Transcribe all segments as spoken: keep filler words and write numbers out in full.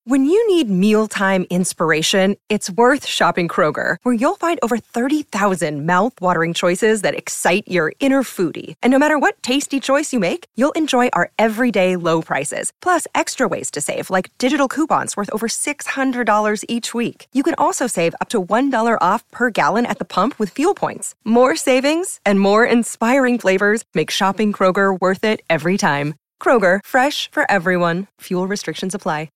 When you need mealtime inspiration, it's worth shopping Kroger, where you'll find over thirty thousand mouth-watering choices that excite your inner foodie. And no matter what tasty choice you make, you'll enjoy our everyday low prices, plus extra ways to save, like digital coupons worth over six hundred dollars each week. You can also save up to one dollar off per gallon at the pump with fuel points. More savings and more inspiring flavors make shopping Kroger worth it every time. Kroger, fresh for everyone. Fuel restrictions apply.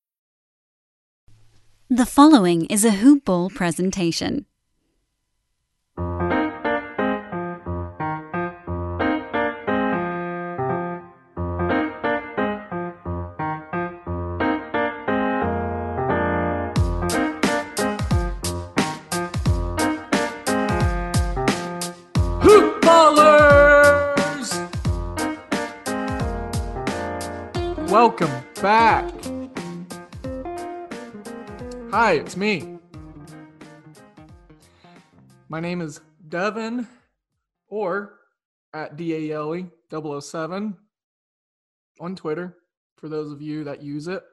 The following is a Hoop Ball presentation. Hoop Ballers! Welcome back. Hi, it's me. My name is Devin, or at D A L E double oh seven on Twitter, for those of you that use it.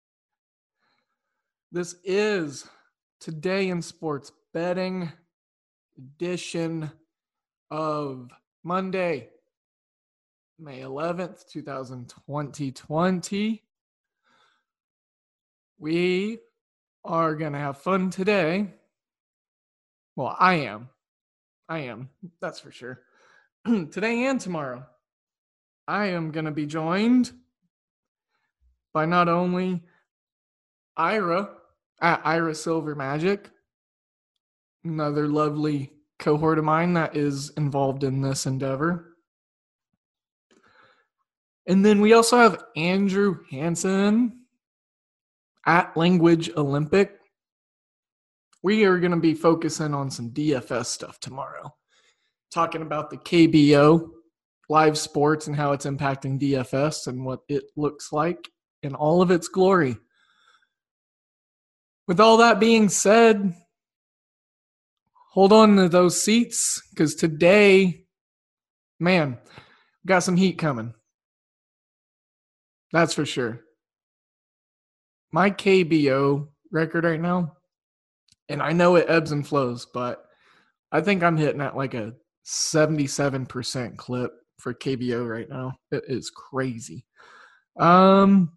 This is Today in Sports Betting edition of Monday, May eleventh, twenty twenty. We are going to have fun today. Well, I am. I am. That's for sure. Today and tomorrow, I am going to be joined by not only Ira at Ira Silver Magic, another lovely cohort of mine that is involved in this endeavor. And then we also have Andrew Hansen at Language Olympic. We are going to be focusing on some D F S stuff tomorrow, talking about the K B O, live sports, and how it's impacting D F S and what it looks like in all of its glory. With all that being said, hold on to those seats, because today, man, we got some heat coming. That's for sure. My K B O record right now, and I know it ebbs and flows, but I think I'm hitting at like a seventy-seven percent clip for K B O right now. It is crazy. Um,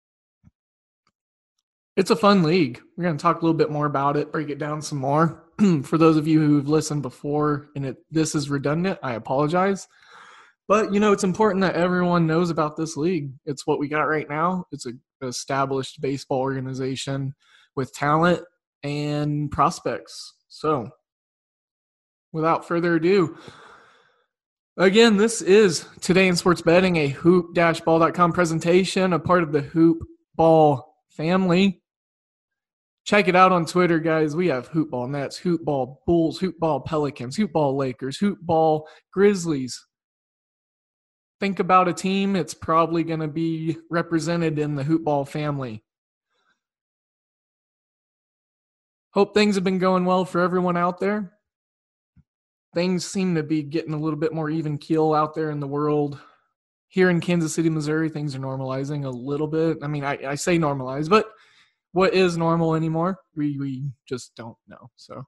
it's a fun league. We're going to talk a little bit more about it, break it down some more. For those of you who've listened before and it this is redundant, I apologize. But, you know, it's important that everyone knows about this league. It's what we got right now. It's an established baseball organization with talent and prospects. So, without further ado, again, this is Today in Sports Betting, a hoop dash ball dot com presentation, a part of the Hoop Ball family. Check it out on Twitter, guys. We have Hoop Ball Nets, Hoop Ball Bulls, Hoop Ball Pelicans, Hoop Ball Lakers, Hoop Ball Grizzlies. Think about a team, it's probably going to be represented in the Hoop Ball family. Hope things have been going well for everyone out there. Things seem to be getting a little bit more even keel out there in the world. Here in Kansas City, Missouri, things are normalizing a little bit. I mean, I, I say normalize, but what is normal anymore? We we just don't know. So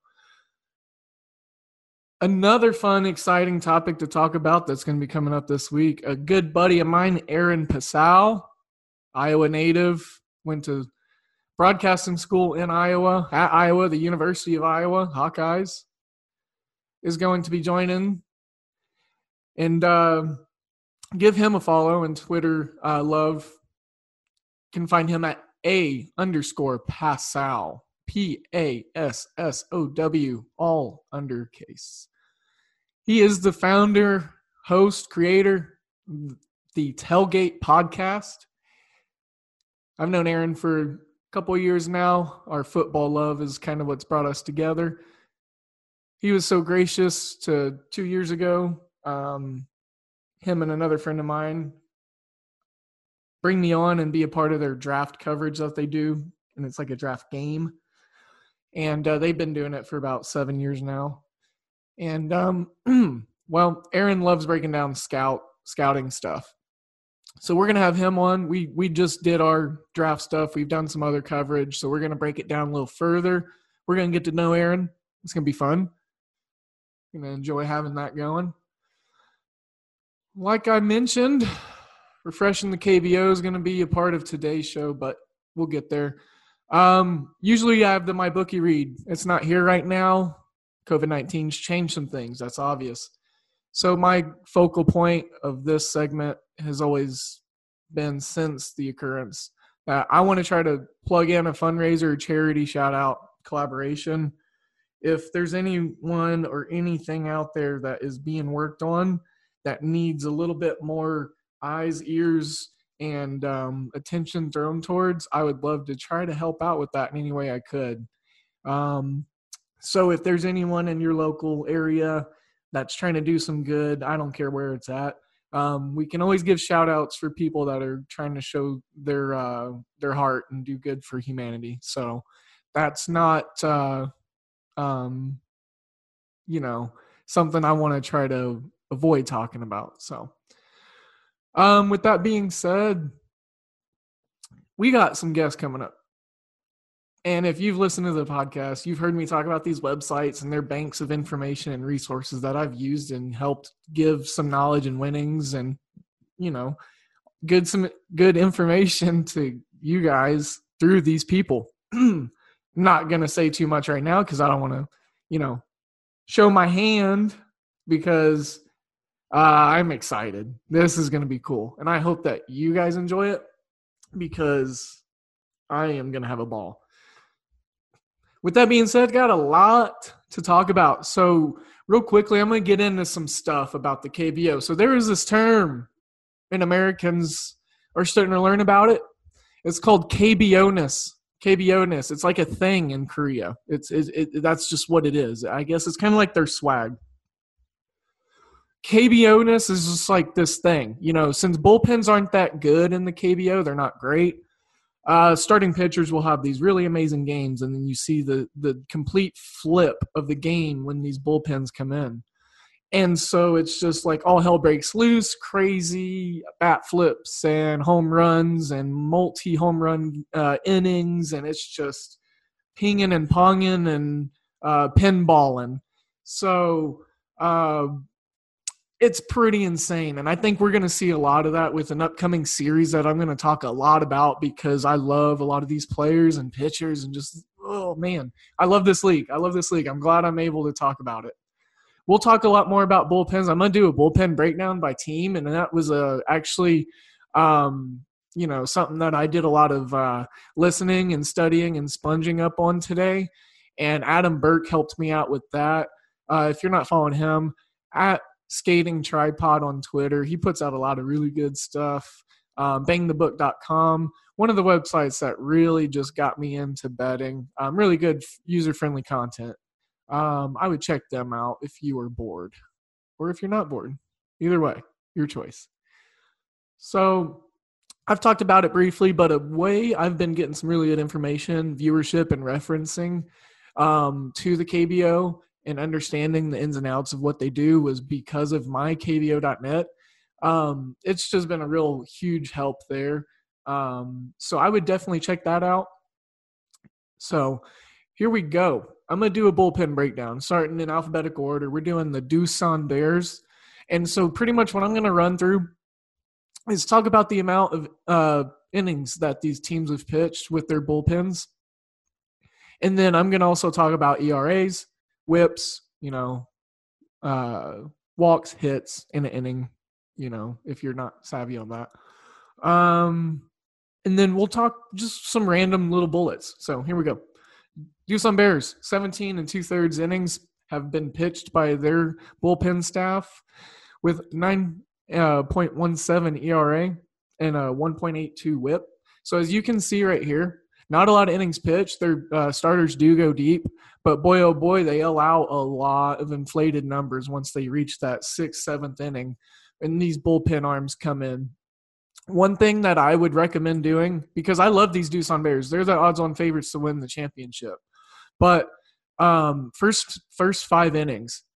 another fun, exciting topic to talk about that's going to be coming up this week. A good buddy of mine, Aaron Pasau, Iowa native, went to broadcasting school in Iowa, at Iowa, the University of Iowa, Hawkeyes, is going to be joining. And uh, give him a follow on Twitter. Uh, love. You can find him at A underscore Passow. P A S S O W, all undercase. He is the founder, host, creator, the Tailgate podcast. I've known Aaron for a couple of years now. Our football love is kind of what's brought us together. He was so gracious to two years ago, um, him and another friend of mine bring me on and be a part of their draft coverage that they do. And it's like a draft game. And uh, they've been doing it for about seven years now. And, um, well, Aaron loves breaking down scout scouting stuff. So we're going to have him on. We we just did our draft stuff. We've done some other coverage, so we're going to break it down a little further. We're going to get to know Aaron. It's going to be fun. Going to enjoy having that going. Like I mentioned, refreshing the K B O is going to be a part of today's show, but we'll get there. Um, usually I have the MyBookie read. It's not here right now. COVID nineteen's changed some things. That's obvious. So my focal point of this segment has always been since the occurrence that I want to try to plug in a fundraiser, charity, shout out, collaboration. If there's anyone or anything out there that is being worked on that needs a little bit more eyes, ears, and um, attention thrown towards, I would love to try to help out with that in any way I could. Um, so if there's anyone in your local area that's trying to do some good, I don't care where it's at. Um, we can always give shout outs for people that are trying to show their uh, their heart and do good for humanity. So that's not, uh, um, you know, something I want to try to avoid talking about. So um, with that being said, we got some guests coming up. And if you've listened to the podcast, you've heard me talk about these websites and their banks of information and resources that I've used and helped give some knowledge and winnings and, you know, good some good information to you guys through these people. Not going to say too much right now because I don't want to, you know, show my hand because uh, I'm excited. This is going to be cool. And I hope that you guys enjoy it because I am going to have a ball. With that being said, got a lot to talk about. So real quickly, I'm going to get into some stuff about the K B O. So there is this term, and Americans are starting to learn about it. It's called K B O-ness. K B O-ness. It's like a thing in Korea. It's it, it, that's just what it is. I guess it's kind of like their swag. K B O-ness is just like this thing. You know, since bullpens aren't that good in the K B O, they're not great. Uh, starting pitchers will have these really amazing games, and then you see the the complete flip of the game when these bullpens come in. And so it's just like all hell breaks loose, crazy bat flips and home runs and multi-home run uh, innings, and it's just pinging and ponging and uh, pinballing. So uh, it's pretty insane, and I think we're going to see a lot of that with an upcoming series that I'm going to talk a lot about because I love a lot of these players and pitchers and just, oh, man. I love this league. I love this league. I'm glad I'm able to talk about it. We'll talk a lot more about bullpens. I'm going to do a bullpen breakdown by team, and that was uh, actually um, you know, something that I did a lot of uh, listening and studying and sponging up on today, and Adam Burke helped me out with that. Uh, if you're not following him, at Skating Tripod on Twitter. He puts out a lot of really good stuff. Um, bang the book dot com, one of the websites that really just got me into betting. Um, really good user-friendly content. Um, I would check them out if you are bored or if you're not bored. Either way, your choice. So I've talked about it briefly, but a way I've been getting some really good information, viewership, and referencing um, to the K B O and understanding the ins and outs of what they do was because of my K B O dot net. Um, it's just been a real huge help there. Um, so I would definitely check that out. So here we go. I'm going to do a bullpen breakdown starting in alphabetical order. We're doing the Doosan Bears. And so pretty much what I'm going to run through is talk about the amount of uh, innings that these teams have pitched with their bullpens. And then I'm going to also talk about E R As, whips, you know, uh, walks, hits in an inning, you know, if you're not savvy on that. Um, and then we'll talk just some random little bullets. So here we go. Doosan Bears, seventeen and two-thirds innings have been pitched by their bullpen staff with nine point one seven E R A and a one point eight two whip. So as you can see right here, not a lot of innings pitched. Their uh, starters do go deep, but boy, oh boy, they allow a lot of inflated numbers once they reach that sixth, seventh inning, and these bullpen arms come in. One thing that I would recommend doing, because I love these Doosan Bears, they're the odds-on favorites to win the championship. But um, first first five innings,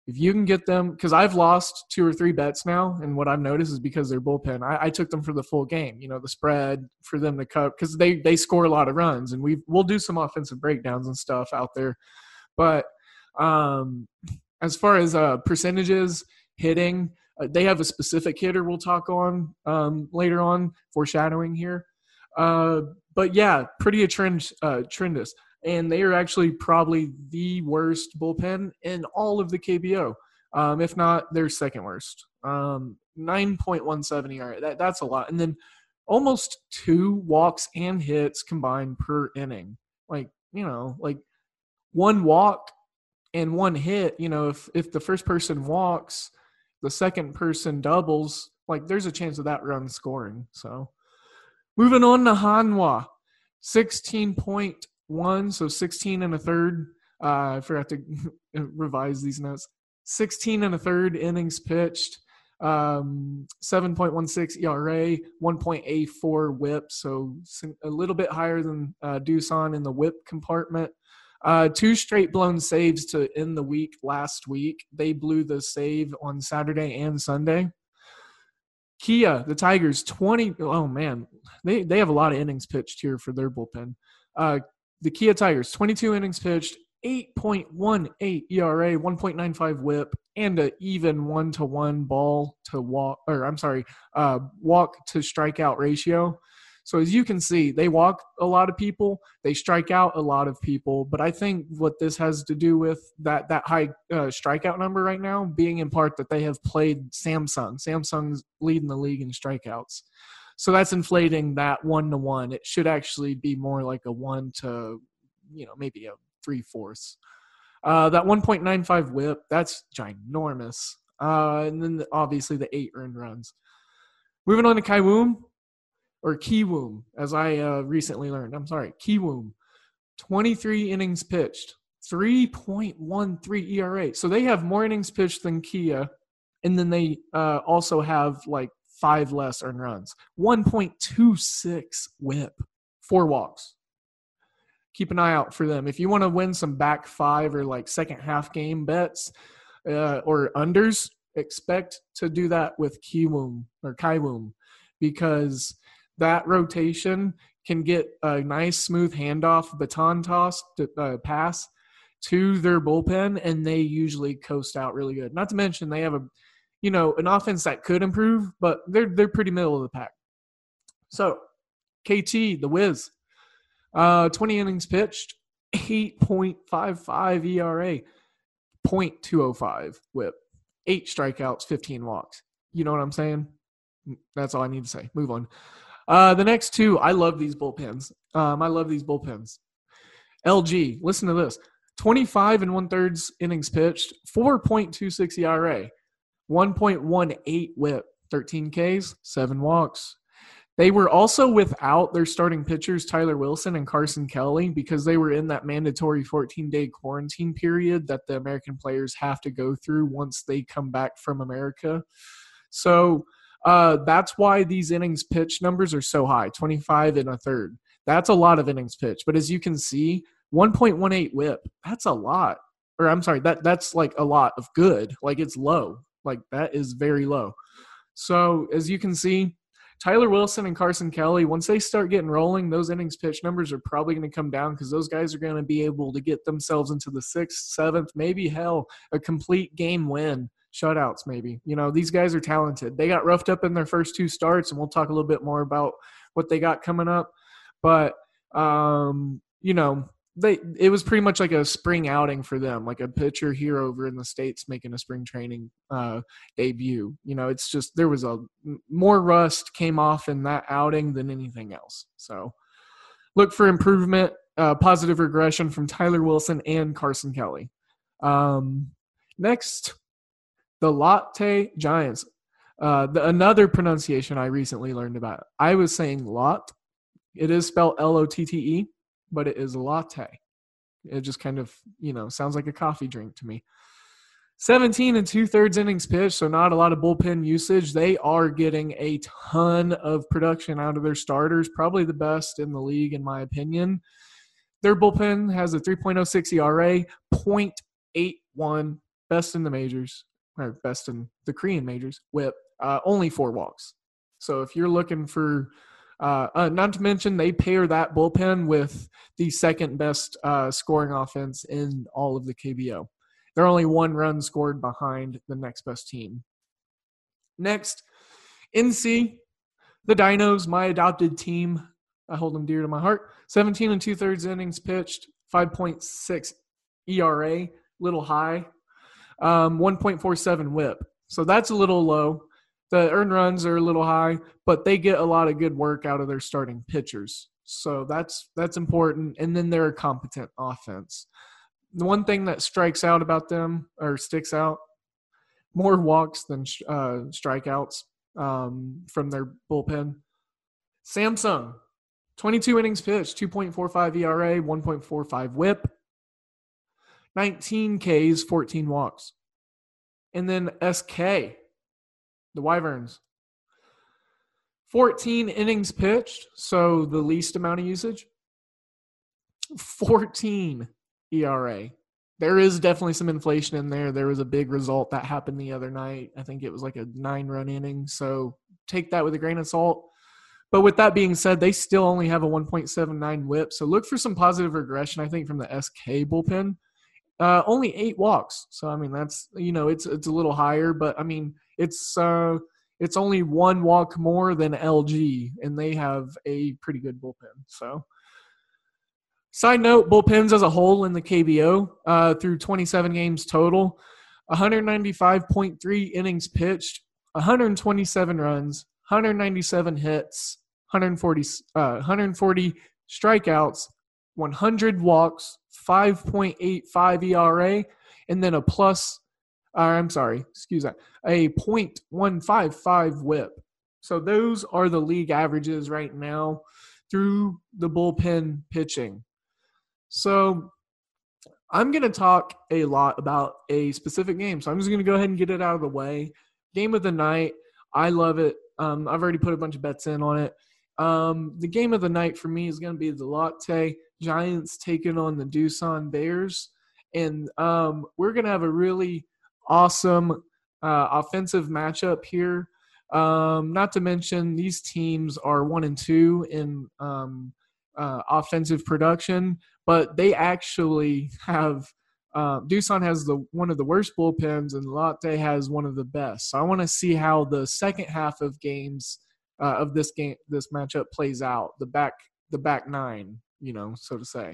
If you can get them, because I've lost two or three bets now, and what I've noticed is because they're bullpen. I, I took them for the full game, you know, the spread for them to cut, because they they score a lot of runs, and we we'll do some offensive breakdowns and stuff out there. But um, as far as uh, percentages, hitting, uh, they have a specific hitter we'll talk on um, later on, foreshadowing here. Uh, but yeah, pretty trend, uh, tremendous. And they are actually probably the worst bullpen in all of the K B O, um, if not their second worst. Um, nine point one seven E R A, that, that's a lot. And then almost two walks and hits combined per inning. Like, you know, like one walk and one hit, you know, if, if the first person walks, the second person doubles, like there's a chance of that run scoring. So moving on to Hanwha, sixteen point one, so sixteen and a third. Uh, I forgot to revise these notes. sixteen and a third innings pitched, um, seven point one six E R A, one point eight four whip, so a little bit higher than uh, Doosan in the whip compartment. Uh, two straight blown saves to end the week last week. They blew the save on Saturday and Sunday. Kia, the Tigers, twenty. Oh, man. They, they have a lot of innings pitched here for their bullpen. Uh, The Kia Tigers, twenty-two innings pitched, eight point one eight E R A, one point nine five whip, and an even one-to-one ball to walk, or I'm sorry, uh, walk to strikeout ratio. So as you can see, they walk a lot of people, they strike out a lot of people, but I think what this has to do with that that high uh, strikeout number right now being in part that they have played Samsung. Samsung's leading the league in strikeouts. So that's inflating that one to one. It should actually be more like a one to, you know, maybe a three fourths. Uh, that one point nine five whip, that's ginormous. Uh, and then the, obviously the eight earned runs. Moving on to Kiwoom, or Kiwoom, as I uh, recently learned. I'm sorry, Kiwoom. twenty-three innings pitched, three point one three E R A. So they have more innings pitched than Kia, and then they uh, also have like five less earned runs. one point two six whip, four walks. Keep an eye out for them. If you want to win some back five or like second half game bets uh, or unders, expect to do that with Kiwoom or Kiwoom, because that rotation can get a nice smooth handoff, baton toss, to, uh, pass to their bullpen, and they usually coast out really good. Not to mention they have a you know, an offense that could improve, but they're they're pretty middle of the pack. So, K T, the Wiz, uh, twenty innings pitched, eight point five five E R A, point two oh five whip, eight strikeouts, fifteen walks. You know what I'm saying? That's all I need to say. Move on. Uh, the next two, I love these bullpens. Um, I love these bullpens. L G, listen to this. twenty-five and one-thirds innings pitched, four point two six E R A. one point one eight whip, thirteen Ks, seven walks. They were also without their starting pitchers, Tyler Wilson and Carson Kelly, because they were in that mandatory fourteen-day quarantine period that the American players have to go through once they come back from America. So uh, that's why these innings pitch numbers are so high, twenty-five and a third. That's a lot of innings pitch. But as you can see, one point one eight whip, that's a lot. Or I'm sorry, that that's like a lot of good. Like it's low. Like that is very low. So as you can see, Tyler Wilson and Carson Kelly, once they start getting rolling, those innings pitch numbers are probably going to come down because those guys are going to be able to get themselves into the sixth, seventh, maybe hell, a complete game win, shutouts maybe. You know, these guys are talented. They got roughed up in their first two starts, and we'll talk a little bit more about what they got coming up. But, um, you know, They it was pretty much like a spring outing for them, like a pitcher here over in the States making a spring training uh, debut. You know, it's just there was a more rust came off in that outing than anything else. So look for improvement, uh, positive regression from Tyler Wilson and Carson Kelly. Um, next, the Lotte Giants. Uh, the, another pronunciation I recently learned about. I was saying lot. It is spelled L O T T E. But it is a latte. It just kind of, you know, sounds like a coffee drink to me. seventeen and two-thirds innings pitched, so not a lot of bullpen usage. They are getting a ton of production out of their starters, probably the best in the league in my opinion. Their bullpen has a three point oh six E R A, point eight one best in the majors, or best in the Korean majors, whip, uh, only four walks. So if you're looking for, uh, uh, not to mention they pair that bullpen with the second best uh, scoring offense in all of the K B O. They're only one run scored behind the next best team. Next, N C, the Dinos, my adopted team. I hold them dear to my heart. seventeen and two-thirds innings pitched, five point six E R A, little high, um, one point four seven whip. So that's a little low. The earned runs are a little high, but they get a lot of good work out of their starting pitchers. So that's that's important. And then they're a competent offense. The one thing that strikes out about them, or sticks out, more walks than uh, strikeouts um, from their bullpen. Samsung, twenty-two innings pitched, two point four five E R A, one point four five whip, nineteen Ks, fourteen walks. And then S K, the Wyverns, fourteen innings pitched, so the least amount of usage, fourteen E R A. There is definitely some inflation in there. There was a big result that happened the other night. I think it was like a nine-run inning, so take that with a grain of salt. But with that being said, they still only have a one point seven nine whip, so look for some positive regression, I think, from the S K bullpen. Uh, only eight walks, so I mean that's, you know, it's it's a little higher, but I mean it's uh, it's only one walk more than L G, and they have a pretty good bullpen. So, side note, bullpens as a whole in the K B O uh, through twenty-seven games total, one ninety-five point three innings pitched, one hundred twenty-seven runs, one hundred ninety-seven hits, one hundred forty, uh, one hundred forty strikeouts, one hundred walks, five point eight five E R A, and then a plus, uh, I'm sorry, excuse that, a point one five five whip. So those are the league averages right now through the bullpen pitching. So I'm going to talk a lot about a specific game. So I'm just going to go ahead and get it out of the way. Game of the night. I love it. Um, I've already put a bunch of bets in on it. Um, the game of the night for me is going to be the Lotte Giants taking on the Doosan Bears. And um, we're going to have a really awesome uh, offensive matchup here. Um, not to mention these teams are one and two in um, uh, offensive production, but they actually have uh, – Doosan has the one of the worst bullpens and Lotte has one of the best. So I want to see how the second half of games uh, of this game, this matchup plays out, the back the back nine, you know, so to say.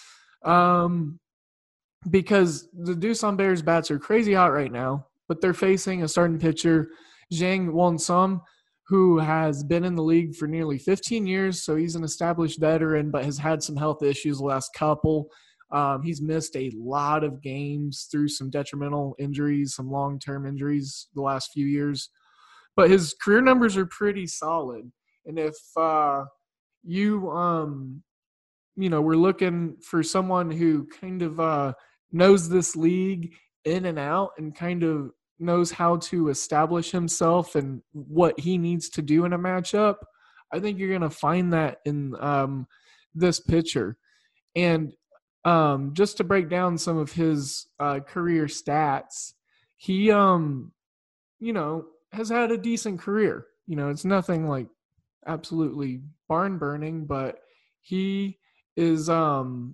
Um, because the Doosan Bears bats are crazy hot right now, but they're facing a starting pitcher, Zhang Won-sum, who has been in the league for nearly fifteen years, so he's an established veteran, but has had some health issues the last couple. Um, he's missed a lot of games through some detrimental injuries, some long-term injuries the last few years. But his career numbers are pretty solid. And if uh, you, um, you know, we're looking for someone who kind of uh, knows this league in and out and kind of knows how to establish himself and what he needs to do in a matchup, I think you're going to find that in um, this pitcher. And um, just to break down some of his uh, career stats, he, um, you know, has had a decent career. You know, it's nothing like absolutely barn burning, but he is, um,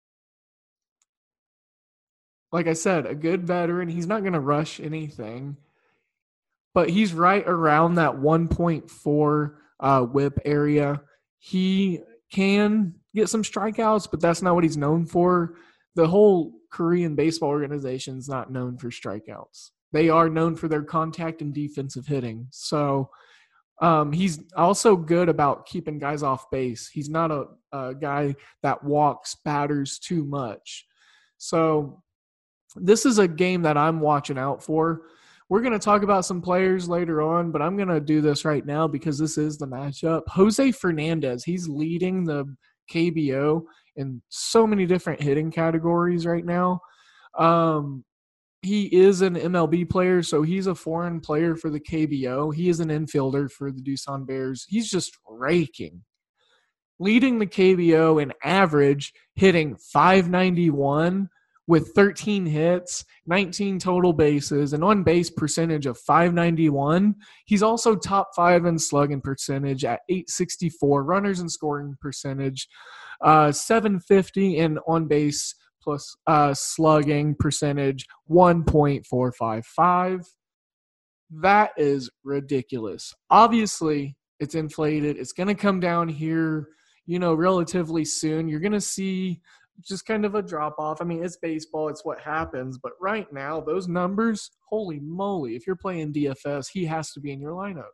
like I said, a good veteran. He's not going to rush anything, but he's right around that one point four uh, whip area. He can get some strikeouts, but that's not what he's known for. The whole Korean baseball organization is not known for strikeouts. They are known for their contact and defensive hitting. So um, he's also good about keeping guys off base. He's not a, a guy that walks batters too much. So this is a game that I'm watching out for. We're going to talk about some players later on, but I'm going to do this right now because this is the matchup. Jose Fernandez, he's leading the K B O in so many different hitting categories right now. Um, he is an M L B player, so he's a foreign player for the K B O. He is an infielder for the Doosan Bears. He's just raking. Leading the K B O in average, hitting five ninety-one with thirteen hits, nineteen total bases, an on-base percentage of five ninety-one. He's also top five in slugging percentage at eight sixty-four, runners in scoring percentage, uh, seven fifty, and on-base plus uh, slugging percentage one point four five five. That is ridiculous. Obviously, it's inflated. It's going to come down here, you know, relatively soon. You're going to see just kind of a drop-off. I mean, it's baseball. It's what happens. But right now, those numbers, holy moly, if you're playing D F S, he has to be in your lineup.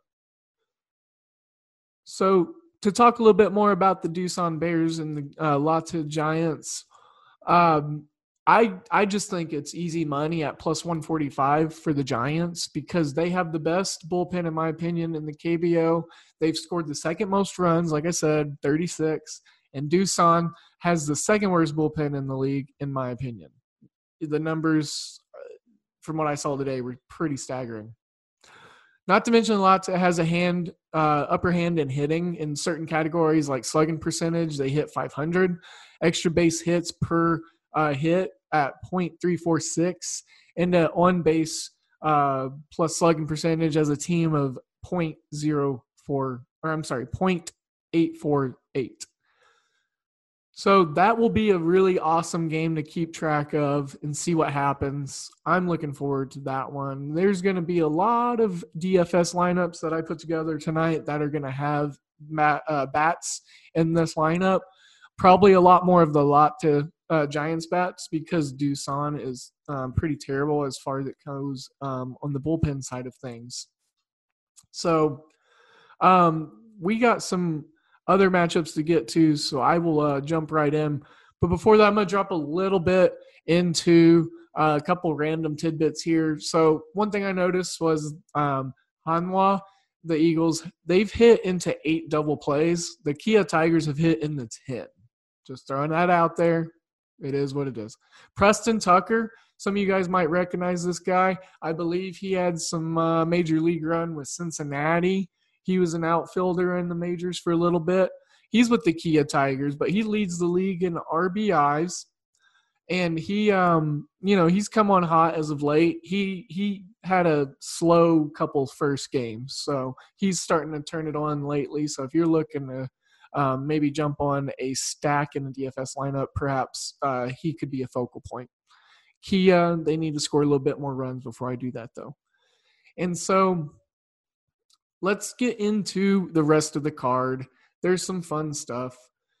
So to talk a little bit more about the Doosan Bears and the uh, Lotte Giants, um, I I just think it's easy money at plus one forty-five for the Giants because they have the best bullpen, in my opinion, in the K B O. They've scored the second most runs, like I said, thirty-six. And Doosan has the second worst bullpen in the league, in my opinion. The numbers, from what I saw today, were pretty staggering. Not to mention, Lotte has a hand, uh, upper hand in hitting in certain categories like slugging percentage. They hit five hundred. Extra base hits per uh, hit at point three four six. And uh, on base uh, plus slugging percentage as a team of point zero four, or I'm sorry, point eight four eight. So that will be a really awesome game to keep track of and see what happens. I'm looking forward to that one. There's going to be a lot of D F S lineups that I put together tonight that are going to have mat, uh, bats in this lineup. Probably a lot more of the Lotte uh, Giants bats because Doosan is um, pretty terrible as far as it goes um, on the bullpen side of things. So um, we got some other matchups to get to, so I will uh, jump right in. But before that, I'm going to drop a little bit into uh, a couple random tidbits here. So one thing I noticed was um, Hanwha, the Eagles, they've hit into eight double plays. The Kia Tigers have hit into ten. Just throwing that out there. It is what it is. Preston Tucker, some of you guys might recognize this guy. I believe he had some uh, major league run with Cincinnati. He was an outfielder in the majors for a little bit. He's with the Kia Tigers, but he leads the league in R B Is. And he, um, you know, he's come on hot as of late. He he had a slow couple first games, so he's starting to turn it on lately. So if you're looking to um, maybe jump on a stack in the D F S lineup, perhaps uh, he could be a focal point. Kia, they need to score a little bit more runs before I do that, though. And so let's get into the rest of the card. There's some fun stuff.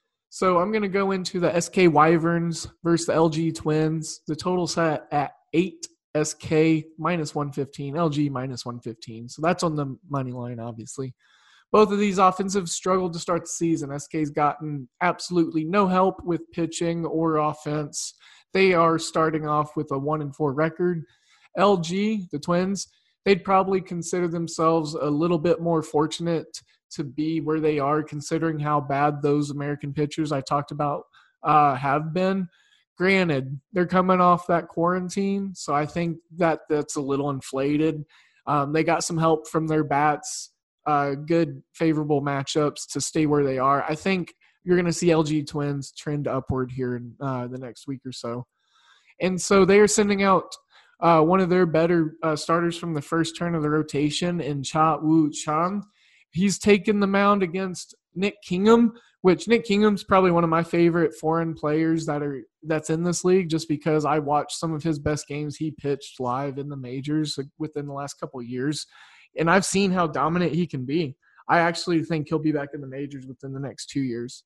So I'm going to go into the S K Wyverns versus the L G Twins. The total set at eight, S K minus one fifteen, L G minus one fifteen. So that's on the money line, obviously. Both of these offensives struggled to start the season. S K's gotten absolutely no help with pitching or offense. They are starting off with a one and four record. L G, the Twins, they'd probably consider themselves a little bit more fortunate to be where they are, considering how bad those American pitchers I talked about uh, have been. Granted, they're coming off that quarantine, so I think that that's a little inflated. Um, they got some help from their bats, uh, good favorable matchups to stay where they are. I think you're going to see L G Twins trend upward here in uh, the next week or so. And so they are sending out Uh, one of their better uh, starters from the first turn of the rotation in Cha Woo Chan. He's taken the mound against Nick Kingham, which Nick Kingham's probably one of my favorite foreign players that are that's in this league just because I watched some of his best games he pitched live in the majors within the last couple of years, and I've seen how dominant he can be. I actually think he'll be back in the majors within the next two years.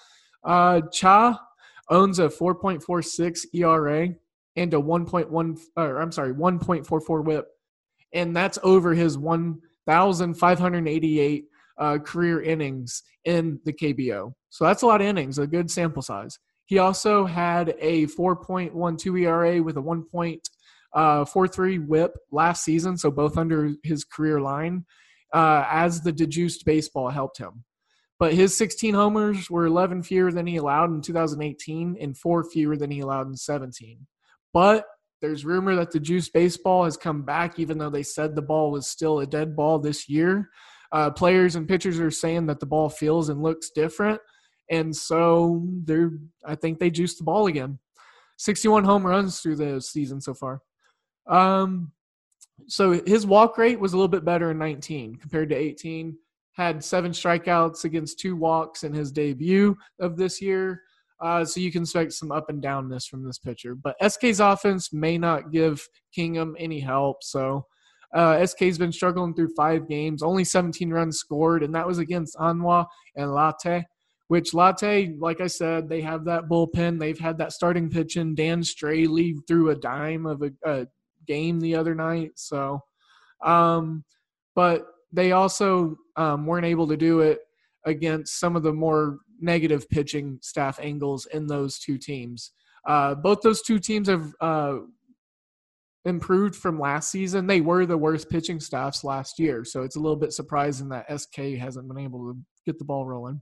Uh, Cha owns a four point four six E R A and a one point one, or I'm sorry, one point four four whip. And that's over his one thousand five hundred eighty-eight uh, career innings in the K B O. So that's a lot of innings, a good sample size. He also had a four point one two E R A with a one point four three whip last season, so both under his career line, uh, as the dejuiced baseball helped him. But his sixteen homers were eleven fewer than he allowed in two thousand eighteen and four fewer than he allowed in seventeen. But there's rumor that the juice baseball has come back, even though they said the ball was still a dead ball this year. Uh, players and pitchers are saying that the ball feels and looks different. And so they're, I think they juiced the ball again. sixty-one home runs through the season so far. Um, so his walk rate was a little bit better in nineteen compared to eighteen. Had seven strikeouts against two walks in his debut of this year. Uh, so you can expect some up and downness from this pitcher. But S K's offense may not give Kingham any help. So uh, S K's been struggling through five games, only seventeen runs scored, and that was against Anwa and Latte, which Latte, like I said, they have that bullpen. They've had that starting pitching. Dan Straley threw a dime of a, a game the other night. So, um, but they also um, weren't able to do it against some of the more negative pitching staff angles in those two teams. Uh, both those two teams have uh, improved from last season. They were the worst pitching staffs last year, so it's a little bit surprising that S K hasn't been able to get the ball rolling.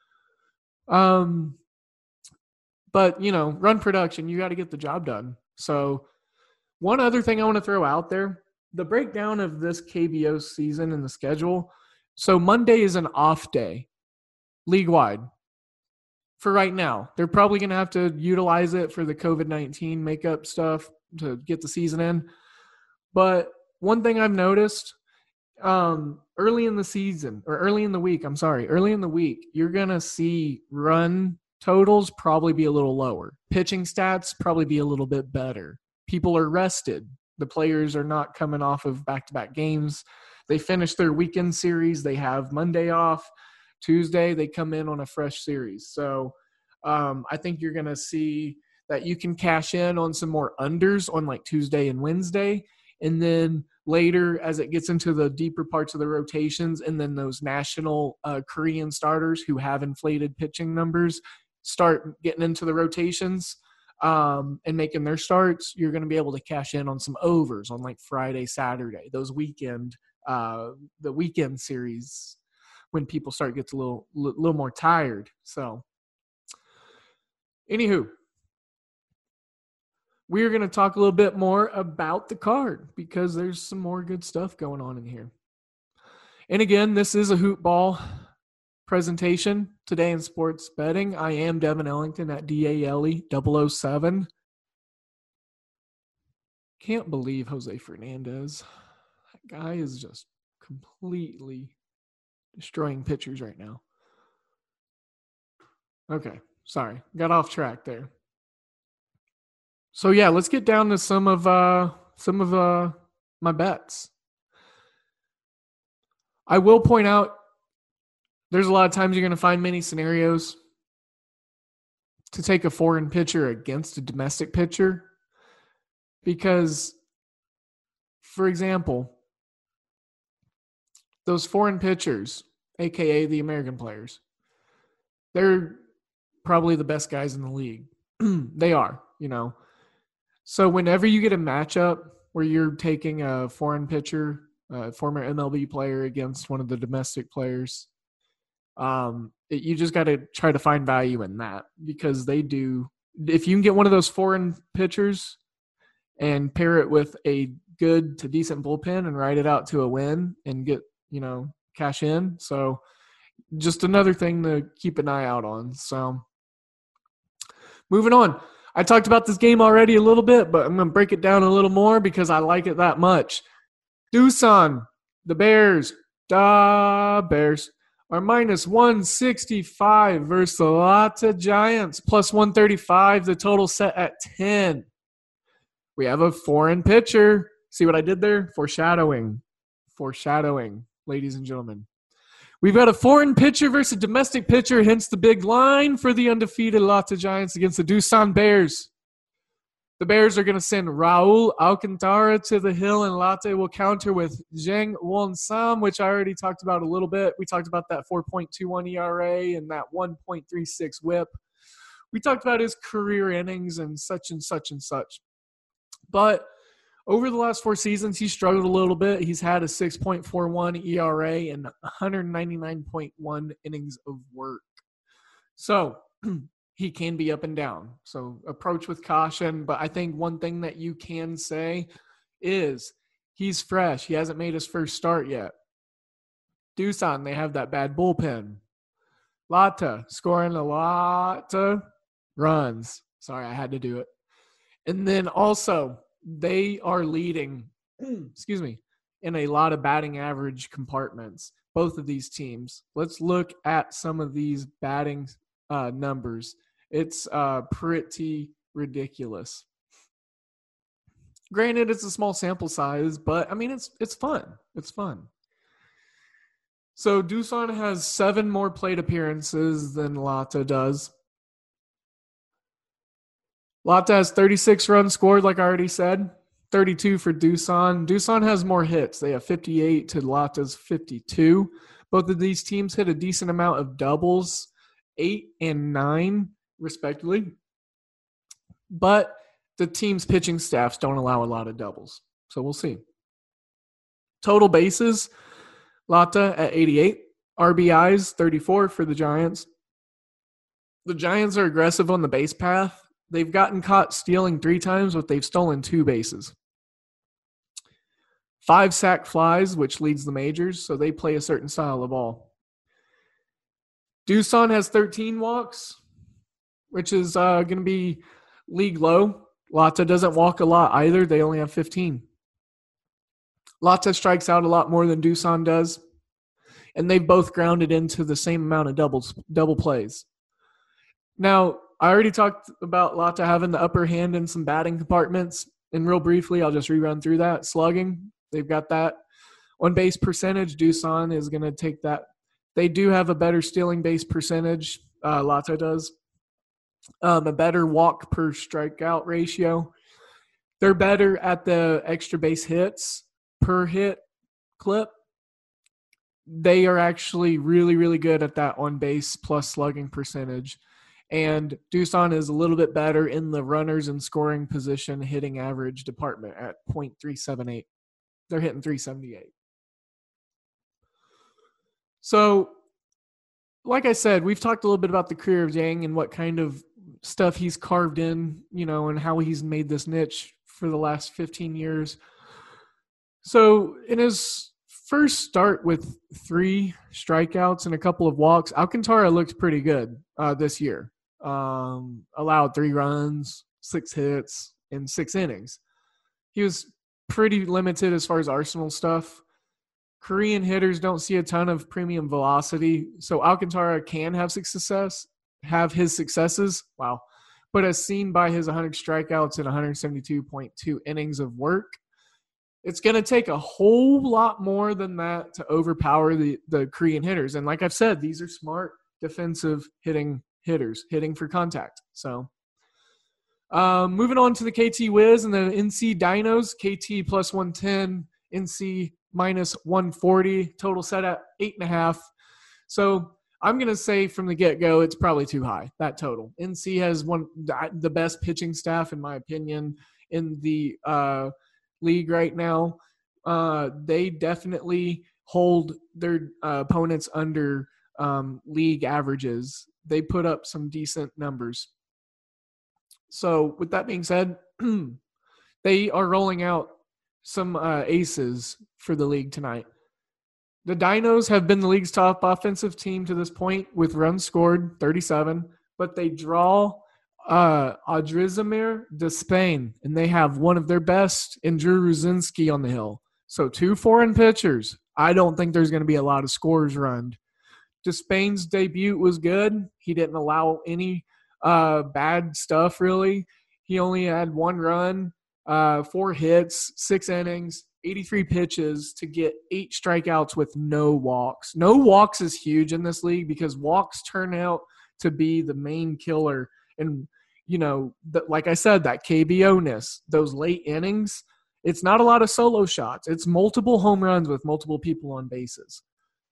Um, but, you know, run production, you got to get the job done. So one other thing I want to throw out there, the breakdown of this K B O season and the schedule. So Monday is an off day, league-wide, for right now. They're probably going to have to utilize it for the covid nineteen makeup stuff to get the season in. But one thing I've noticed, um, early in the season, or early in the week, I'm sorry, early in the week, you're going to see run totals probably be a little lower. Pitching stats probably be a little bit better. People are rested. The players are not coming off of back-to-back games. They finish their weekend series. They have Monday off. Tuesday, they come in on a fresh series. So um, I think you're going to see that you can cash in on some more unders on like Tuesday and Wednesday. And then later, as it gets into the deeper parts of the rotations, and then those national uh, Korean starters who have inflated pitching numbers start getting into the rotations um, and making their starts, you're going to be able to cash in on some overs on like Friday, Saturday, those weekend, uh, the weekend series when people start getting a little, little more tired. So, anywho, we're going to talk a little bit more about the card because there's some more good stuff going on in here. And again, this is a hoop ball presentation today in sports betting. I am Devin Ellington at D A L E double oh seven. Can't believe Jose Fernandez. That guy is just completely destroying pitchers right now. Okay, sorry. Got off track there. So yeah, let's get down to some of uh some of uh my bets. I will point out there's a lot of times you're going to find many scenarios to take a foreign pitcher against a domestic pitcher because, for example, those foreign pitchers, a k a the American players, they're probably the best guys in the league. They are, you know. So whenever you get a matchup where you're taking a foreign pitcher, a former M L B player against one of the domestic players, um, it, you just got to try to find value in that because they do. If you can get one of those foreign pitchers and pair it with a good to decent bullpen and ride it out to a win and get, you know, cash in. So just another thing to keep an eye out on. So moving on. I talked about this game already a little bit, but I'm going to break it down a little more because I like it that much. Doosan, the Bears, da Bears, are minus one sixty-five versus the Latte Giants, plus one thirty-five, the total set at ten. We have a foreign pitcher. See what I did there? Foreshadowing. Foreshadowing, ladies and gentlemen. We've got a foreign pitcher versus a domestic pitcher, hence the big line for the undefeated Latte Giants against the Doosan Bears. The Bears are going to send Raul Alcantara to the hill, and Latte will counter with Zheng Won Sam, which I already talked about a little bit. We talked about that four point two one E R A and that one point three six whip. We talked about his career innings and such and such and such. But over the last four seasons, he struggled a little bit. He's had a six point four one E R A and one ninety-nine point one innings of work. So he can be up and down. So approach with caution. But I think one thing that you can say is he's fresh. He hasn't made his first start yet. Doosan, they have that bad bullpen. Latte scoring a lot of runs. Sorry, I had to do it. And then also, they are leading, excuse me, in a lot of batting average compartments, both of these teams. Let's look at some of these batting uh, numbers. It's uh, pretty ridiculous. Granted, it's a small sample size, but I mean, it's it's fun. It's fun. So Doosan has seven more plate appearances than Lata does. Lata has thirty-six runs scored, like I already said. thirty-two for Doosan. Doosan has more hits. They have fifty-eight to Lata's fifty-two. Both of these teams hit a decent amount of doubles, eight and nine, respectively. But the team's pitching staffs don't allow a lot of doubles. So we'll see. Total bases, Lata at eighty-eight. R B Is, thirty-four for the Giants. The Giants are aggressive on the base path. They've gotten caught stealing three times, but they've stolen two bases. Five sac flies, which leads the majors, so they play a certain style of ball. Doosan has thirteen walks, which is uh, going to be league low. Lata doesn't walk a lot either. They only have fifteen. Lata strikes out a lot more than Doosan does, and they've both grounded into the same amount of doubles, double plays. Now, I already talked about Lata having the upper hand in some batting compartments, and real briefly, I'll just rerun through that. Slugging, they've got that. On base percentage, Doosan is going to take that. They do have a better stealing base percentage. Uh, Lata does. Um, a better walk per strikeout ratio. They're better at the extra base hits per hit clip. They are actually really, really good at that on base plus slugging percentage. And Doosan is a little bit better in the runners and scoring position hitting average department at point three seven eight. They're hitting three seventy-eight. So, like I said, we've talked a little bit about the career of Yang and what kind of stuff he's carved in, you know, and how he's made this niche for the last fifteen years. So, in his first start with three strikeouts and a couple of walks, Alcantara looked pretty good uh, this year. Um, allowed three runs, six hits, and six innings. He was pretty limited as far as Arsenal stuff. Korean hitters don't see a ton of premium velocity, so Alcantara can have success, have his successes. Wow. But as seen by his one hundred strikeouts and one seventy-two point two innings of work, it's going to take a whole lot more than that to overpower the, the Korean hitters. And like I've said, these are smart defensive hitting hitters, hitting for contact. So um, moving on to the K T Wiz and the N C Dinos, K T plus one ten, N C minus one forty, total set at eight and a half. So I'm going to say from the get-go, it's probably too high, that total. N C has one the best pitching staff, in my opinion, in the uh, league right now. Uh, they definitely hold their uh, opponents under um, league averages. They put up some decent numbers. So with that being said, they are rolling out some uh, aces for the league tonight. The Dinos have been the league's top offensive team to this point with runs scored, thirty-seven, but they draw uh, Adrizamir Despain, and they have one of their best in Drew Ruzinski on the hill. So two foreign pitchers. I don't think there's going to be a lot of scores run. Despain's debut was good. He didn't allow any uh, bad stuff, really. He only had one run, uh, four hits, six innings, eighty-three pitches to get eight strikeouts with no walks. No walks is huge in this league because walks turn out to be the main killer. And, you know, the, like I said, that K B O-ness, those late innings, it's not a lot of solo shots. It's multiple home runs with multiple people on bases.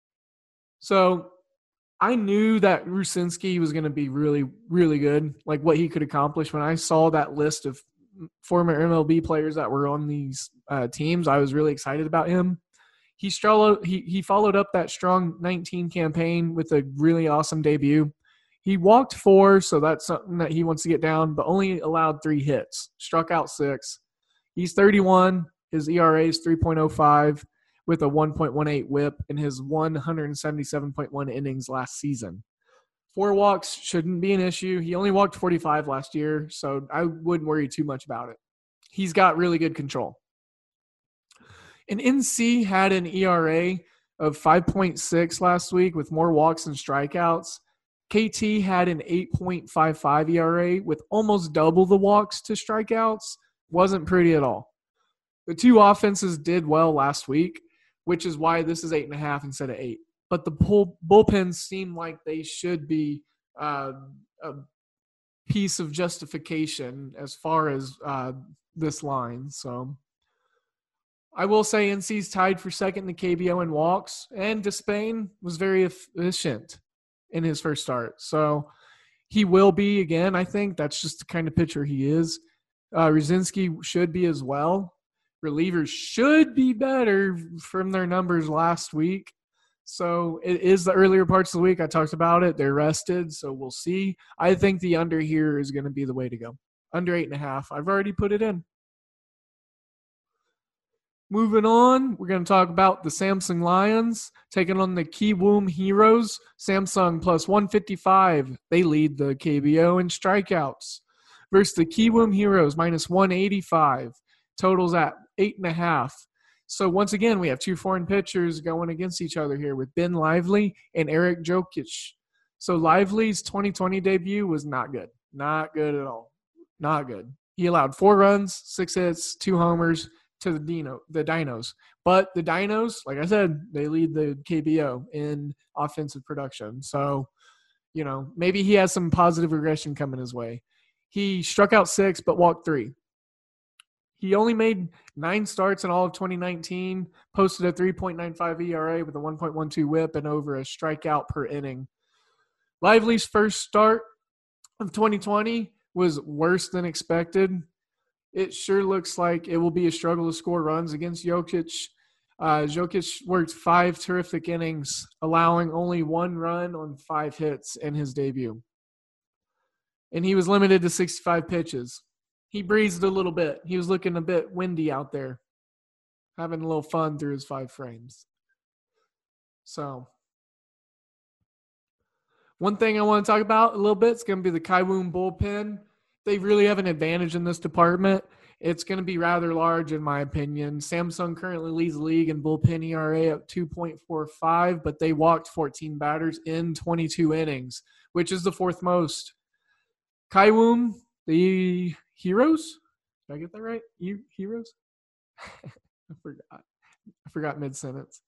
So I knew that Rucinski was going to be really, really good, like what he could accomplish. When I saw that list of former M L B players that were on these uh, teams, I was really excited about him. He, struggled, he, he followed up that strong nineteen campaign with a really awesome debut. He walked four, so that's something that he wants to get down, but only allowed three hits, struck out six. He's thirty-one. His E R A is three point oh five. With a one point one eight whip in his one seventy-seven point one innings last season. Four walks shouldn't be an issue. He only walked forty-five last year, so I wouldn't worry too much about it. He's got really good control. And N C had an E R A of five point six last week with more walks than strikeouts. K T had an eight point five five E R A with almost double the walks to strikeouts. Wasn't pretty at all. The two offenses did well last week, which is why this is eight and a half instead of eight. But the bull, bullpens seem like they should be uh, a piece of justification as far as uh, this line. So I will say N C's tied for second in the K B O in walks, and Despain was very efficient in his first start. So he will be again, I think. That's just the kind of pitcher he is. Uh, Rosinski should be as well. Relievers should be better from their numbers last week. So it is the earlier parts of the week. I talked about it. They're rested, so we'll see. I think the under here is going to be the way to go. Under eight and a half. I've already put it in. Moving on, we're going to talk about the Samsung Lions taking on the Kiwoom Heroes. Samsung plus one fifty-five. They lead the K B O in strikeouts. Versus the Kiwoom Heroes minus one eighty-five. Totals at eight and a half. So once again, we have two foreign pitchers going against each other here with Ben Lively and Eric Jokic. So Lively's twenty twenty debut was not good. Not good at all. Not good. He allowed four runs, six hits, two homers to the Dino, the Dinos. But the Dinos, like I said, they lead the K B O in offensive production. So, you know, maybe he has some positive regression coming his way. He struck out six but walked three. He only made nine starts in all of twenty nineteen, posted a three point nine five E R A with a one point one two whip and over a strikeout per inning. Lively's first start of twenty twenty was worse than expected. It sure looks like it will be a struggle to score runs against Jokic. Uh, Jokic worked five terrific innings, allowing only one run on five hits in his debut. And he was limited to sixty-five pitches. He breezed a little bit. He was looking a bit windy out there, having a little fun through his five frames. So, one thing I want to talk about a little bit is going to be the Kiwoom bullpen. They really have an advantage in this department. It's going to be rather large, in my opinion. Samsung currently leads the league in bullpen E R A at two point four five, but they walked fourteen batters in twenty-two innings, which is the fourth most. Kiwoom, the Heroes? Did I get that right? You Heroes? I forgot. I forgot mid-sentence.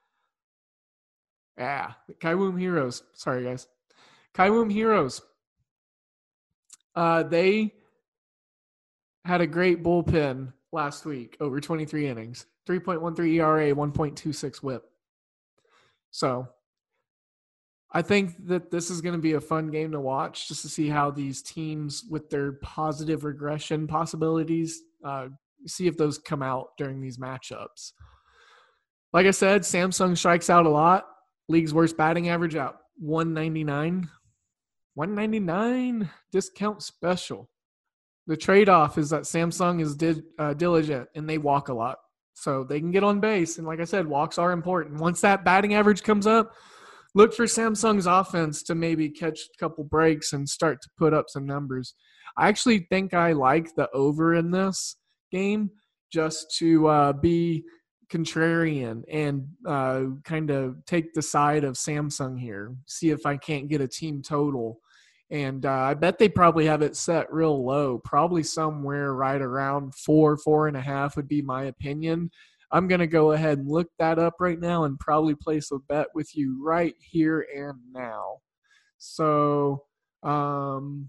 Yeah, the Kiwoom Heroes. Sorry, guys. Kiwoom Heroes. Uh, they had a great bullpen last week, over twenty-three innings. three point one three E R A, one point two six whip. So I think that this is going to be a fun game to watch just to see how these teams with their positive regression possibilities, uh, see if those come out during these matchups. Like I said, Samsung strikes out a lot. League's worst batting average out one ninety-nine. one ninety-nine discount special. The trade-off is that Samsung is di- uh, diligent and they walk a lot. So they can get on base. And like I said, walks are important. Once that batting average comes up, look for Samsung's offense to maybe catch a couple breaks and start to put up some numbers. I actually think I like the over in this game just to uh, be contrarian and uh, kind of take the side of Samsung here, see if I can't get a team total. And uh, I bet they probably have it set real low, probably somewhere right around four, four and a half would be my opinion. I'm going to go ahead and look that up right now and probably place a bet with you right here and now. So, um,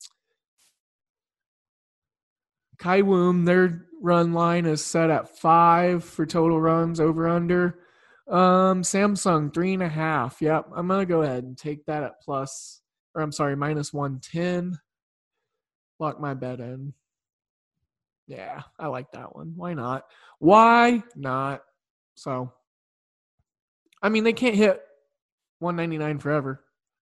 Kiwoom, their run line is set at five for total runs over under. Um, Samsung, three and a half. Yep, I'm going to go ahead and take that at plus, or I'm sorry, minus one ten. Lock my bet in. Yeah, I like that one. Why not? Why not? So, I mean, they can't hit one ninety-nine forever.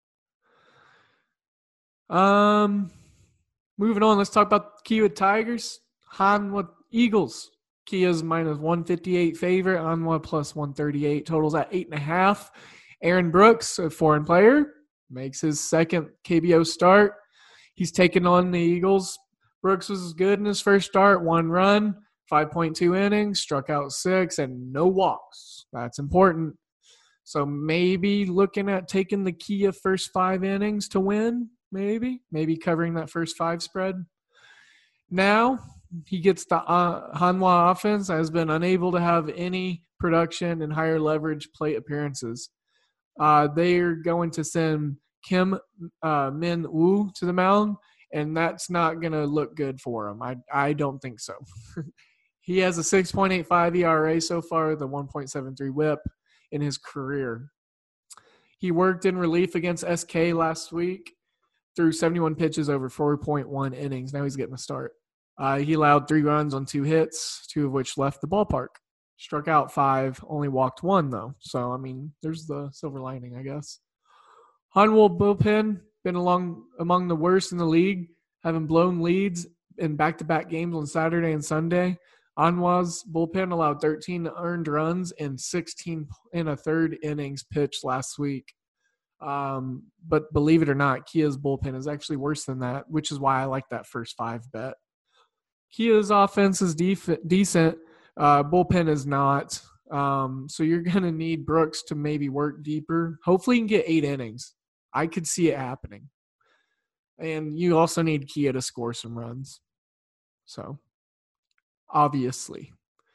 Um, moving on, let's talk about Kia Tigers. Hanwha Eagles. Kia's minus one fifty-eight favorite. Hanwha plus one thirty-eight. Totals at eight and a half. Aaron Brooks, a foreign player, makes his second K B O start. He's taken on the Eagles. Brooks was good in his first start, one run, five point two innings, struck out six, and no walks. That's important. So maybe looking at taking the Kia first five innings to win, maybe. Maybe covering that first five spread. Now he gets the uh, Hanwha offense has been unable to have any production and higher leverage plate appearances. Uh, they're going to send Kim uh, Min Woo to the mound, and that's not going to look good for him. I, I don't think so. He has a six point eight five E R A so far, the one point seven three whip in his career. He worked in relief against S K last week, threw seventy-one pitches over four point one innings. Now he's getting a start. Uh, he allowed three runs on two hits, two of which left the ballpark. Struck out five, only walked one, though. So, I mean, there's the silver lining, I guess. Hanwha bullpen, been along among the worst in the league, having blown leads in back-to-back games on Saturday and Sunday. Hanwha's bullpen allowed thirteen earned runs and sixteen in a third innings pitched last week. Um, but believe it or not, Kia's bullpen is actually worse than that, which is why I like that first five bet. Kia's offense is def- decent. Uh, bullpen is not. Um, so you're going to need Brooks to maybe work deeper. Hopefully he can get eight innings. I could see it happening. And you also need Kia to score some runs. So, obviously.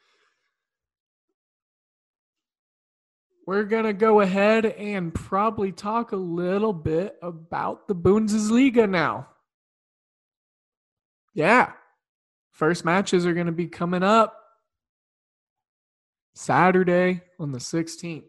We're going to go ahead and probably talk a little bit about the Bundesliga now. Yeah. First matches are going to be coming up Saturday on the sixteenth.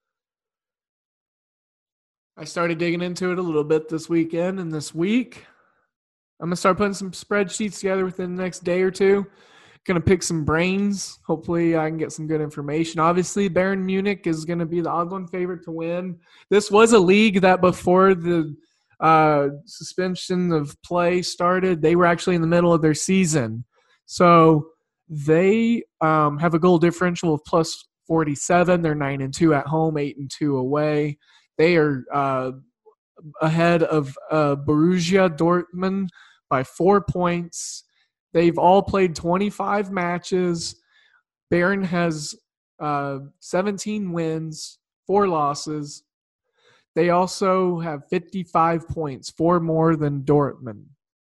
I started digging into it a little bit this weekend and this week. I'm going to start putting some spreadsheets together within the next day or two. Going to pick some brains. Hopefully I can get some good information. Obviously, Bayern Munich is going to be the odd one favorite to win. This was a league that before the uh, suspension of play started, they were actually in the middle of their season. So they um, have a goal differential of plus forty-seven. They're nine and two at home, eight and two away. They are uh, ahead of uh, Borussia Dortmund by four points. They've all played twenty-five matches. Bayern has uh, seventeen wins, four losses. They also have fifty-five points, four more than Dortmund.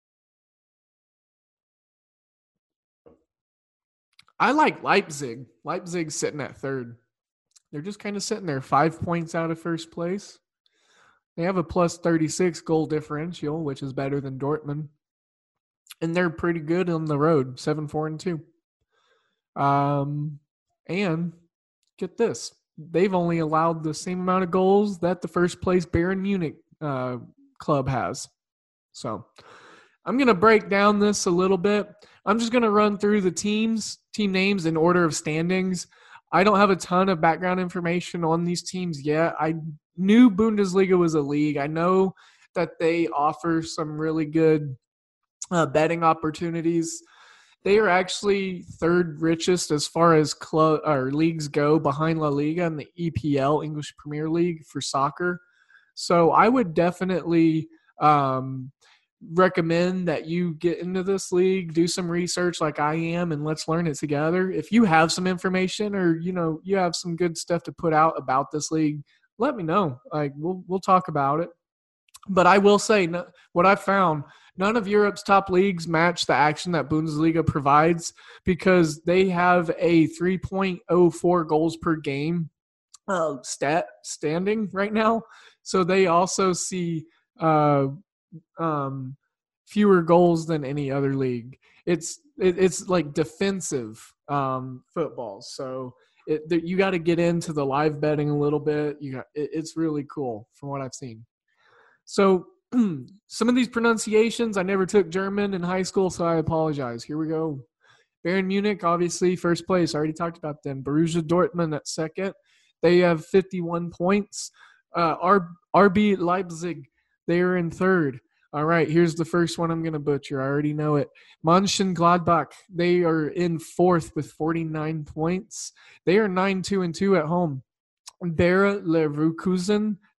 I like Leipzig. Leipzig's sitting at third. They're just kind of sitting there, five points out of first place. They have a plus thirty-six goal differential, which is better than Dortmund. And they're pretty good on the road, seven, four, and two. Um, and get this. They've only allowed the same amount of goals that the first place Bayern Munich uh, club has. So I'm going to break down this a little bit. I'm just going to run through the teams, team names in order of standings. I don't have a ton of background information on these teams yet. I knew Bundesliga was a league. I know that they offer some really good uh, betting opportunities. They are actually third richest as far as club or leagues go, behind La Liga and the E P L, English Premier League, for soccer. So I would definitely um, recommend that you get into this league, do some research like I am, and let's learn it together. If you have some information or, you know, you have some good stuff to put out about this league, let me know. Like we'll we'll talk about it. But I will say no, what I found, none of Europe's top leagues match the action that Bundesliga provides because they have a three point oh four goals per game uh, stat standing right now. So they also see uh, um, fewer goals than any other league. It's it, it's like defensive um, football. So it, you got to get into the live betting a little bit. You got it, it's really cool from what I've seen. So some of these pronunciations, I never took German in high school, so I apologize. Here we go. Bayern Munich, obviously, first place. I already talked about them. Borussia Dortmund at second. They have fifty-one points. Uh, R B Leipzig, they are in third. All right, here's the first one I'm going to butcher. I already know it. Mönchengladbach, they are in fourth with forty-nine points. They are nine two and two at home. Bayer Leverkusen,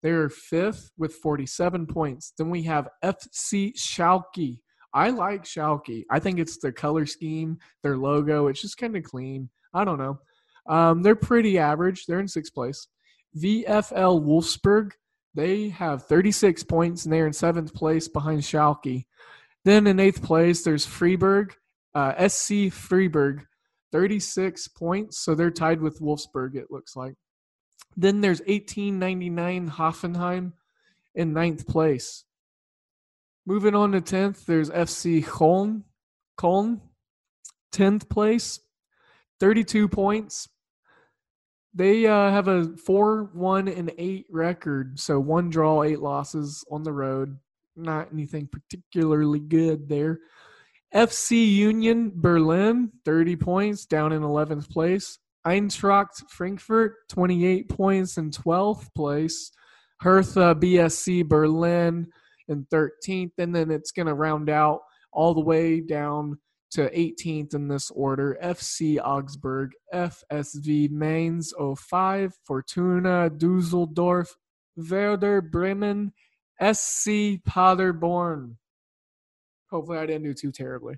They're fifth with forty-seven points. Then we have F C Schalke. I like Schalke. I think it's their color scheme, their logo. It's just kind of clean. I don't know. Um, they're pretty average. They're in sixth place. V F L Wolfsburg, they have thirty-six points, and they're in seventh place behind Schalke. Then in eighth place, there's Freiburg, uh, S C Freiburg, thirty-six points. So they're tied with Wolfsburg, it looks like. Then there's eighteen ninety-nine Hoffenheim in ninth place. Moving on to tenth, there's F C Köln, Köln, tenth place, thirty-two points. They uh, have a four one and eight record, so one draw, eight losses on the road. Not anything particularly good there. F C Union Berlin, thirty points, down in eleventh place. Eintracht Frankfurt, twenty-eight points in twelfth place. Hertha B S C Berlin in thirteenth, and then it's going to round out all the way down to eighteenth in this order. F C Augsburg, F S V Mainz oh five, Fortuna Düsseldorf, Werder Bremen, S C Paderborn. Hopefully I didn't do too terribly.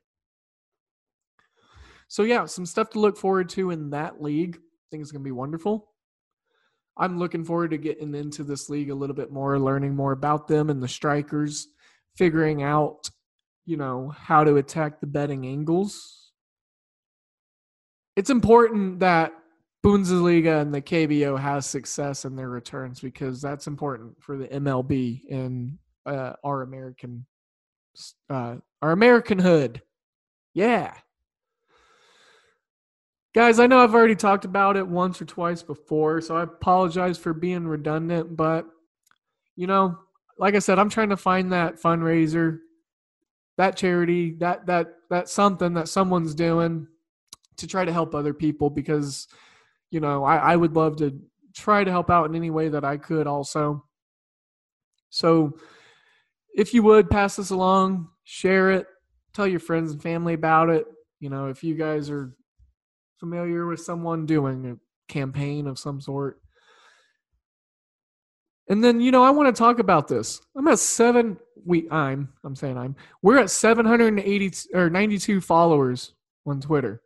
So yeah, some stuff to look forward to in that league. I think it's going to be wonderful. I'm looking forward to getting into this league a little bit more, learning more about them and the strikers, figuring out, you know, how to attack the betting angles. It's important that Bundesliga and the K B O has success in their returns because that's important for the M L B and uh, our American, uh, our American hood. Yeah. Guys, I know I've already talked about it once or twice before, so I apologize for being redundant, but, you know, like I said, I'm trying to find that fundraiser, that charity, that that that something that someone's doing to try to help other people because, you know, I, I would love to try to help out in any way that I could also. So if you would, pass this along, share it, tell your friends and family about it. You know, if you guys are familiar with someone doing a campaign of some sort. And then, you know, I want to talk about this. I'm at seven, we, I'm, I'm saying I'm, we're at seven hundred eighty or ninety-two followers on Twitter.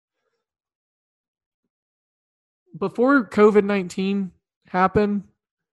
Before covid nineteen happened,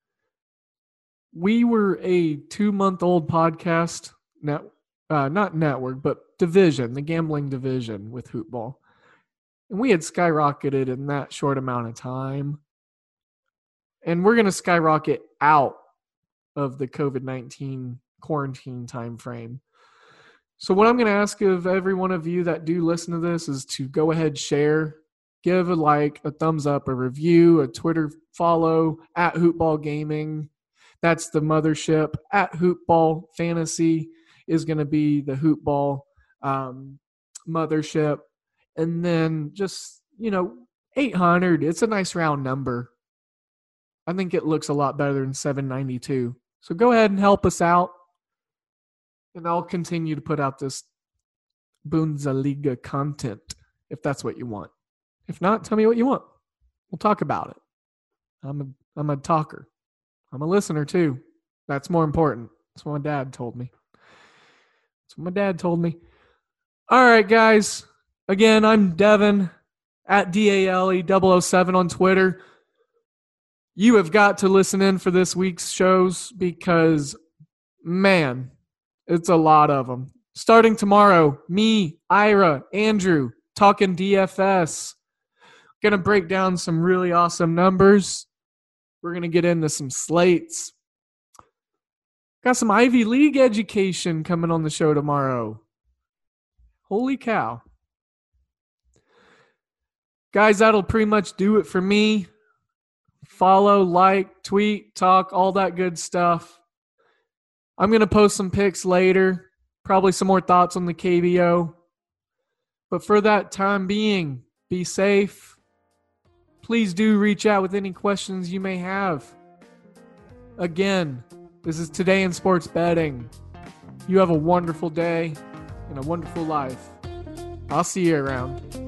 we were a two-month-old podcast, net, uh, not network, but division, the gambling division with Hoopball. And we had skyrocketed in that short amount of time. And we're going to skyrocket out of the covid nineteen quarantine time frame. So what I'm going to ask of every one of you that do listen to this is to go ahead, share, give a like, a thumbs up, a review, a Twitter follow, at Hoopball Gaming. That's the mothership. At Hoopball Fantasy is going to be the Hoopball um, mothership. And then just, you know, eight hundred, it's a nice round number. I think it looks a lot better than seven ninety-two. So go ahead and help us out. And I'll continue to put out this Bundesliga content if that's what you want. If not, tell me what you want. We'll talk about it. I'm a, I'm a talker. I'm a listener too. That's more important. That's what my dad told me. That's what my dad told me. All right, guys. Again, I'm Devin at D A L E double oh seven on Twitter. You have got to listen in for this week's shows because, man, it's a lot of them. Starting tomorrow, me, Ira, Andrew, talking D F S. Going to break down some really awesome numbers. We're going to get into some slates. Got some Ivy League education coming on the show tomorrow. Holy cow. Guys, that'll pretty much do it for me. Follow, like, tweet, talk, all that good stuff. I'm going to post some pics later. Probably some more thoughts on the K B O. But for that time being, be safe. Please do reach out with any questions you may have. Again, this is Today in Sports Betting. You have a wonderful day and a wonderful life. I'll see you around.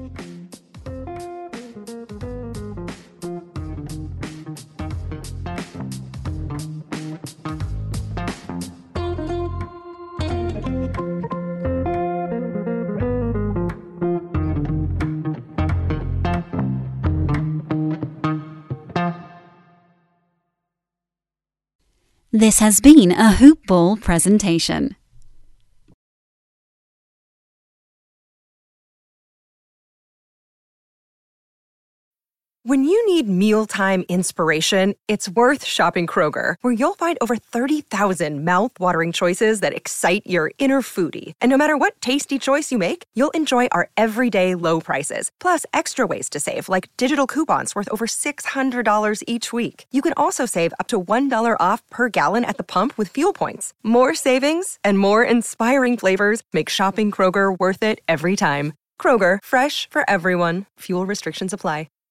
This has been a Hoop Ball presentation. When you need mealtime inspiration, it's worth shopping Kroger, where you'll find over thirty thousand mouth-watering choices that excite your inner foodie. And no matter what tasty choice you make, you'll enjoy our everyday low prices, plus extra ways to save, like digital coupons worth over six hundred dollars each week. You can also save up to one dollar off per gallon at the pump with fuel points. More savings and more inspiring flavors make shopping Kroger worth it every time. Kroger, fresh for everyone. Fuel restrictions apply.